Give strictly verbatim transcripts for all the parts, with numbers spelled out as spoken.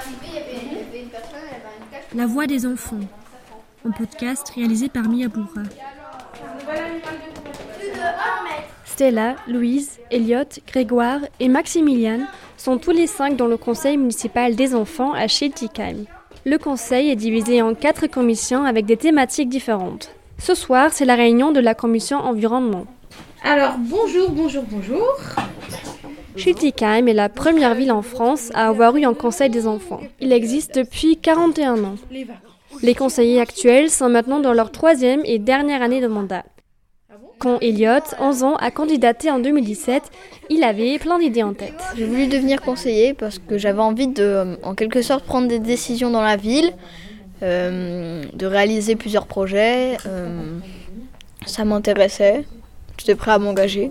La voix des enfants, un podcast réalisé par Mia Bourra. Stella, Louise, Elliot, Grégoire et Maximilian sont tous les cinq dans le conseil municipal des enfants à Schiltigheim. Le conseil est divisé en quatre commissions avec des thématiques différentes. Ce soir, c'est la réunion de la commission environnement. Alors, bonjour, bonjour, bonjour. Schiltigheim est la première ville en France à avoir eu un conseil des enfants. Il existe depuis quarante et un ans. Les conseillers actuels sont maintenant dans leur troisième et dernière année de mandat. Quand Elliot, onze ans, a candidaté en deux mille dix-sept, il avait plein d'idées en tête. J'ai voulu devenir conseiller parce que j'avais envie de, en quelque sorte, prendre des décisions dans la ville, euh, de réaliser plusieurs projets. Euh, ça m'intéressait, j'étais prêt à m'engager.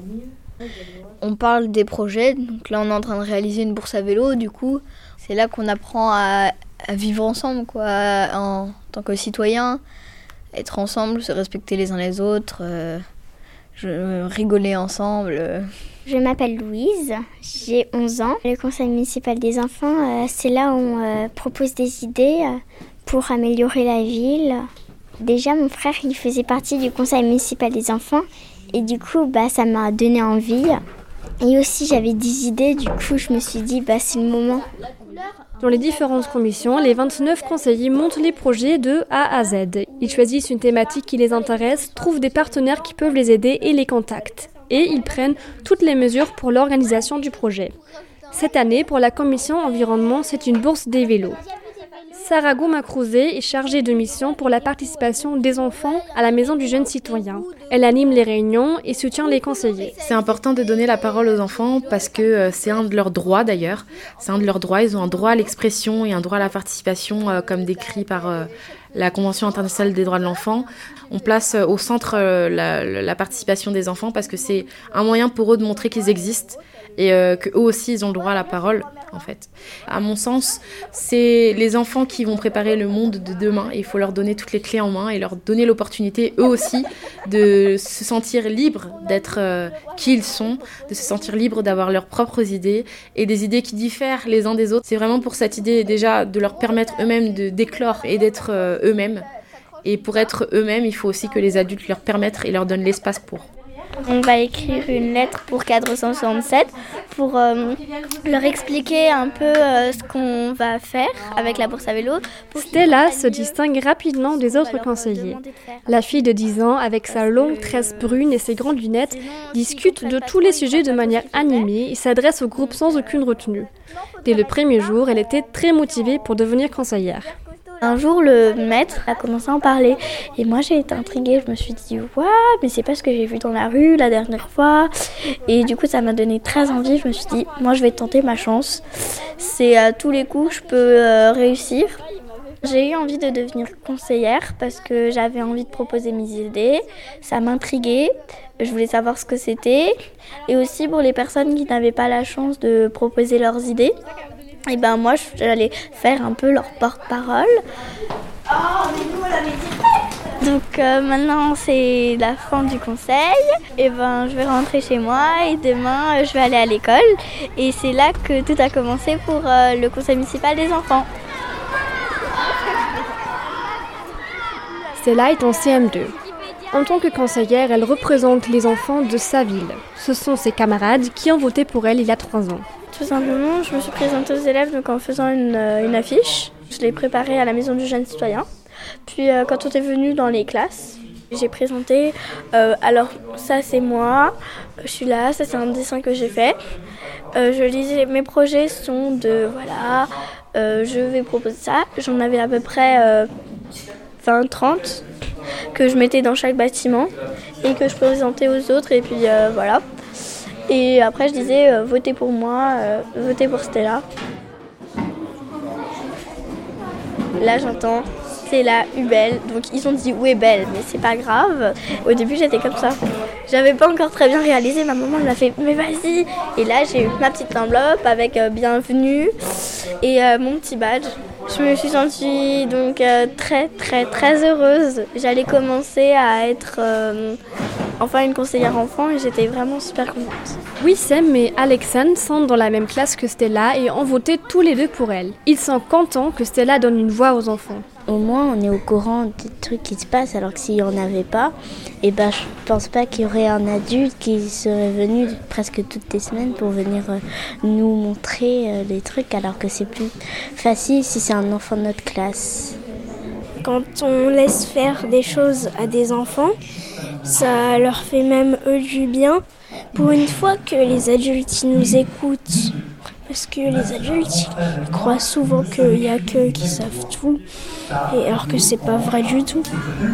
On parle des projets, donc là on est en train de réaliser une bourse à vélo, du coup c'est là qu'on apprend à, à vivre ensemble, quoi, en tant que citoyen, être ensemble, se respecter les uns les autres. Euh, Je rigolais ensemble. Je m'appelle Louise, j'ai onze ans. Le conseil municipal des enfants, euh, c'est là où on euh, propose des idées euh, pour améliorer la ville. Déjà, mon frère, il faisait partie du conseil municipal des enfants et du coup, bah, ça m'a donné envie. Et aussi, j'avais des idées, du coup, je me suis dit, bah, c'est le moment. Dans les différentes commissions, les vingt-neuf conseillers montent les projets de A à Z. Ils choisissent une thématique qui les intéresse, trouvent des partenaires qui peuvent les aider et les contactent. Et ils prennent toutes les mesures pour l'organisation du projet. Cette année, pour la commission environnement, c'est une bourse des vélos. Sarah Gouma-Crouzet est chargée de mission pour la participation des enfants à la Maison du Jeune Citoyen. Elle anime les réunions et soutient les conseillers. C'est important de donner la parole aux enfants parce que euh, c'est un de leurs droits d'ailleurs. C'est un de leurs droits. Ils ont un droit à l'expression et un droit à la participation euh, comme décrit par euh, la Convention internationale des droits de l'enfant. On place euh, au centre euh, la, la participation des enfants parce que c'est un moyen pour eux de montrer qu'ils existent et euh, qu'eux aussi ils ont le droit à la parole en fait. À mon sens, c'est les enfants qui vont préparer le monde de demain et il faut leur donner toutes les clés en main et leur donner l'opportunité eux aussi de se sentir libres d'être euh, qui ils sont, de se sentir libres d'avoir leurs propres idées et des idées qui diffèrent les uns des autres. C'est vraiment pour cette idée déjà de leur permettre eux-mêmes de d'éclore et d'être euh, eux-mêmes. Et pour être eux-mêmes, il faut aussi que les adultes leur permettent et leur donnent l'espace pour. On va écrire une lettre pour quatre cent soixante-sept pour euh, leur expliquer un peu euh, ce qu'on va faire avec la bourse à vélo. Stella se distingue rapidement des autres conseillers. La fille de dix ans, avec sa longue tresse brune et ses grandes lunettes, discute de tous les sujets de manière animée et s'adresse au groupe sans aucune retenue. Dès le premier jour, elle était très motivée pour devenir conseillère. Un jour, le maître a commencé à en parler et moi j'ai été intriguée. Je me suis dit « Waouh, mais c'est pas ce que j'ai vu dans la rue la dernière fois » et du coup ça m'a donné très envie. Je me suis dit « Moi je vais tenter ma chance. C'est à tous les coups je peux euh, réussir ». J'ai eu envie de devenir conseillère parce que j'avais envie de proposer mes idées. Ça m'intriguait. Je voulais savoir ce que c'était et aussi pour les personnes qui n'avaient pas la chance de proposer leurs idées. Et ben moi, j'allais faire un peu leur porte-parole. Oh, mais nous, on l'avait dit. Donc euh, maintenant, c'est la fin du conseil. Et ben, je vais rentrer chez moi et demain, je vais aller à l'école. Et c'est là que tout a commencé pour euh, le conseil municipal des enfants. Stella est en C M deux. En tant que conseillère, elle représente les enfants de sa ville. Ce sont ses camarades qui ont voté pour elle il y a trois ans. Tout simplement, je me suis présentée aux élèves donc en faisant une, une affiche. Je l'ai préparée à la Maison du Jeune Citoyen. Puis euh, quand on est venu dans les classes, j'ai présenté, euh, alors ça c'est moi, je suis là, ça c'est un dessin que j'ai fait. Euh, je lisais, mes projets sont de, voilà, euh, je vais proposer ça. J'en avais à peu près euh, vingt trente que je mettais dans chaque bâtiment et que je présentais aux autres et puis euh, voilà. Et après, je disais, euh, votez pour moi, euh, votez pour Stella. Là, j'entends, c'est la Ubel. Donc, ils ont dit, où est Belle? Mais c'est pas grave. Au début, j'étais comme ça. J'avais pas encore très bien réalisé. Ma maman m'a fait, mais vas-y. Et là, j'ai eu ma petite enveloppe avec euh, bienvenue et euh, mon petit badge. Je me suis sentie donc euh, très, très, très heureuse. J'allais commencer à être... Euh, enfin une conseillère enfant et j'étais vraiment super contente. Wissem et Alexandre sont dans la même classe que Stella et ont voté tous les deux pour elle. Ils sont contents que Stella donne une voix aux enfants. Au moins, on est au courant des trucs qui se passent, alors que s'il n'y en avait pas, eh ben, je pense pas qu'il y aurait un adulte qui serait venu presque toutes les semaines pour venir euh, nous montrer euh, les trucs, alors que c'est plus facile si c'est un enfant de notre classe. Quand on laisse faire des choses à des enfants, ça leur fait même eux du bien. Pour une fois que les adultes ils nous écoutent, parce que les adultes ils croient souvent qu'il n'y a qu'eux qui savent tout, et alors que c'est pas vrai du tout.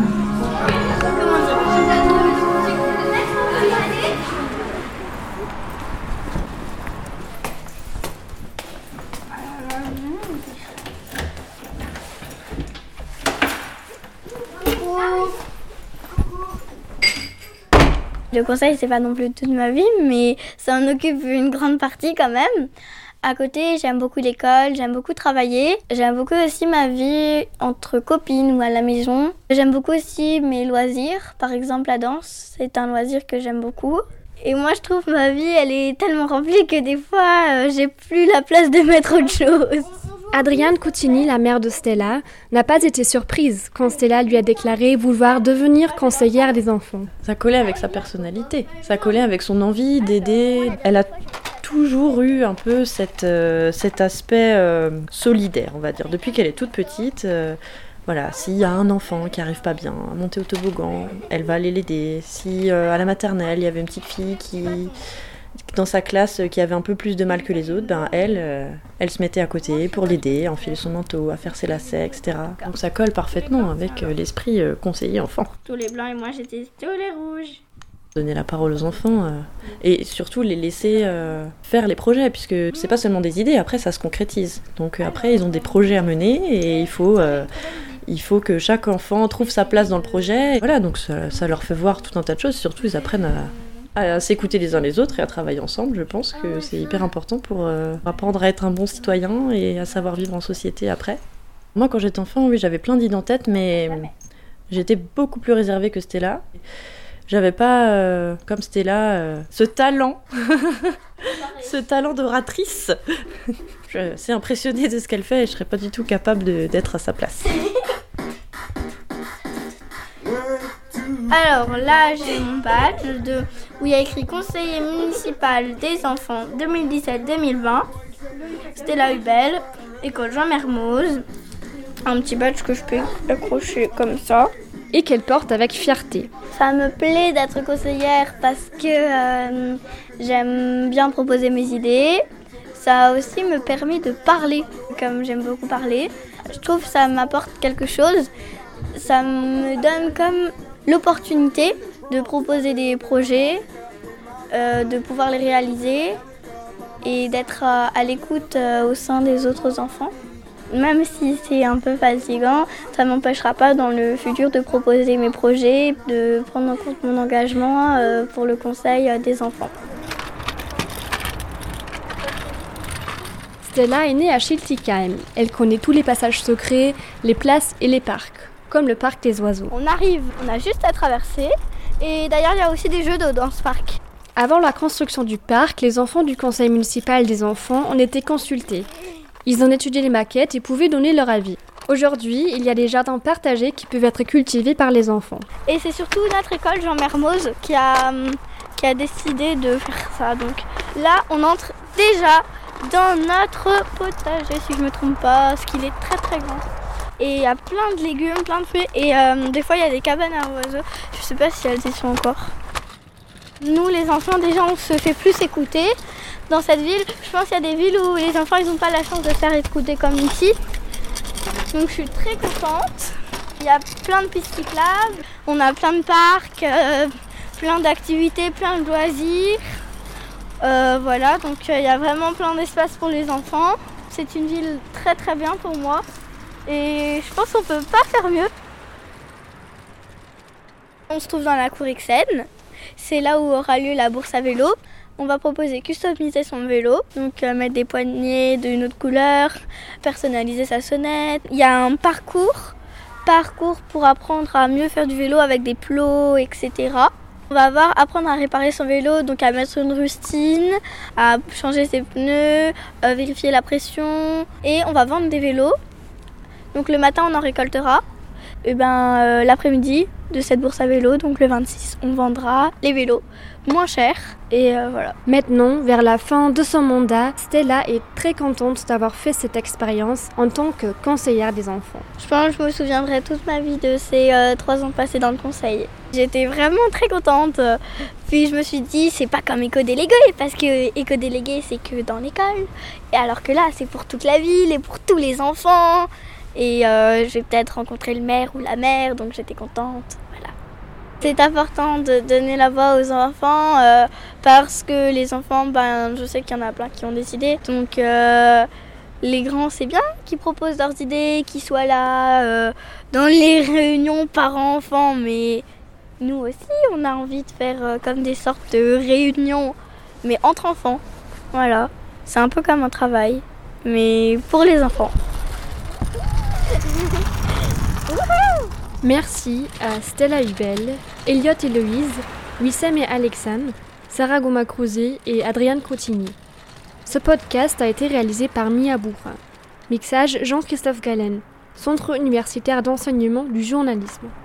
Le conseil, c'est pas non plus toute ma vie, mais ça en occupe une grande partie quand même. À côté, j'aime beaucoup l'école, j'aime beaucoup travailler. J'aime beaucoup aussi ma vie entre copines ou à la maison. J'aime beaucoup aussi mes loisirs. Par exemple, la danse, c'est un loisir que j'aime beaucoup. Et moi, je trouve ma vie, elle est tellement remplie que des fois, euh, j'ai plus la place de mettre autre chose. Adriane Coutigny, la mère de Stella, n'a pas été surprise quand Stella lui a déclaré vouloir devenir conseillère des enfants. Ça collait avec sa personnalité, ça collait avec son envie d'aider. Elle a toujours eu un peu cette, euh, cet aspect euh, solidaire, on va dire. Depuis qu'elle est toute petite, euh, voilà, s'il y a un enfant qui n'arrive pas bien à monter au toboggan, elle va aller l'aider. Si euh, à la maternelle, il y avait une petite fille qui... dans sa classe qui avait un peu plus de mal que les autres, ben elle, euh, elle se mettait à côté pour l'aider, à enfiler son manteau, à faire ses lacets, et cetera. Donc ça colle parfaitement avec euh, l'esprit euh, conseiller enfant. Tous les blancs et moi j'étais tous les rouges. Donner la parole aux enfants euh, et surtout les laisser euh, faire les projets, puisque c'est pas seulement des idées, après ça se concrétise. Donc euh, après ils ont des projets à mener et il faut... Euh, Il faut que chaque enfant trouve sa place dans le projet. Voilà, donc ça, ça leur fait voir tout un tas de choses. Surtout, ils apprennent à, à s'écouter les uns les autres et à travailler ensemble. Je pense que c'est hyper important pour euh, apprendre à être un bon citoyen et à savoir vivre en société après. Moi, quand j'étais enfant, oui, j'avais plein d'idées en tête, mais j'étais beaucoup plus réservée que Stella. J'avais pas, euh, comme Stella, euh, ce talent, ce talent d'oratrice. Je suis assez impressionnée de ce qu'elle fait et je serais pas du tout capable de, d'être à sa place. Alors là, j'ai mon badge de, où il y a écrit conseiller municipal des enfants deux mille dix-sept deux mille vingt. Stella Hubel, école Jean Mermoz. Un petit badge que je peux accrocher comme ça. Et qu'elle porte avec fierté. Ça me plaît d'être conseillère parce que euh, j'aime bien proposer mes idées. Ça aussi me permet de parler, comme j'aime beaucoup parler. Je trouve que ça m'apporte quelque chose. Ça me donne comme l'opportunité de proposer des projets, euh, de pouvoir les réaliser et d'être à, à l'écoute euh, au sein des autres enfants. Même si c'est un peu fatigant, ça ne m'empêchera pas dans le futur de proposer mes projets, de prendre en compte mon engagement euh, pour le conseil euh, des enfants. Stella est née à Schiltigheim. Elle connaît tous les passages secrets, les places et les parcs, comme le parc des oiseaux. On arrive, on a juste à traverser. Et d'ailleurs, il y a aussi des jeux d'eau dans ce parc. Avant la construction du parc, les enfants du conseil municipal des enfants ont été consultés. Ils ont étudié les maquettes et pouvaient donner leur avis. Aujourd'hui, il y a des jardins partagés qui peuvent être cultivés par les enfants. Et c'est surtout notre école Jean Mermoz qui a, qui a décidé de faire ça. Donc là, on entre déjà dans notre potager, si je ne me trompe pas, parce qu'il est très très grand. Et il y a plein de légumes, plein de fruits. Et euh, des fois, il y a des cabanes à oiseaux. Je ne sais pas si elles y sont encore. Nous, les enfants, déjà, on se fait plus écouter. Dans cette ville, je pense qu'il y a des villes où les enfants ils n'ont pas la chance de se faire écouter comme ici. Donc je suis très contente. Il y a plein de pistes cyclables, on a plein de parcs, euh, plein d'activités, plein de loisirs. Euh, voilà, donc euh, il y a vraiment plein d'espace pour les enfants. C'est une ville très très bien pour moi. Et je pense qu'on ne peut pas faire mieux. On se trouve dans la cour Exen. C'est là où aura lieu la bourse à vélo. On va proposer customiser son vélo, donc euh, mettre des poignées d'une autre couleur, personnaliser sa sonnette. Il y a un parcours, parcours pour apprendre à mieux faire du vélo avec des plots, et cetera. On va voir apprendre à réparer son vélo, donc à mettre une rustine, à changer ses pneus, euh, vérifier la pression. Et on va vendre des vélos. Donc le matin, on en récoltera. Et ben euh, l'après-midi de cette bourse à vélo, donc le vingt-six, on vendra les vélos moins chers. Et euh, voilà. Maintenant, vers la fin de son mandat, Stella est très contente d'avoir fait cette expérience en tant que conseillère des enfants. Je pense que je me souviendrai toute ma vie de ces euh, trois ans passés dans le conseil. J'étais vraiment très contente. Puis je me suis dit, c'est pas comme éco-délégué, parce que éco-délégué, c'est que dans l'école. Et alors que là, c'est pour toute la ville et pour tous les enfants. Et euh, j'ai peut-être rencontré le maire ou la mère, donc j'étais contente. Voilà. C'est important de donner la voix aux enfants euh, parce que les enfants, ben, je sais qu'il y en a plein qui ont des idées. Donc euh, les grands, c'est bien qu'ils proposent leurs idées, qu'ils soient là euh, dans les réunions parents-enfants. Mais nous aussi, on a envie de faire euh, comme des sortes de réunions, mais entre enfants. Voilà, c'est un peu comme un travail, mais pour les enfants. Merci à Stella Hubel, Elliot et Loïse, Wissem et Alexandre, Sarah Goma-Crouzet et Adriane Cotigny. Ce podcast a été réalisé par Mia Bourra. Mixage Jean-Christophe Galen, Centre universitaire d'enseignement du journalisme.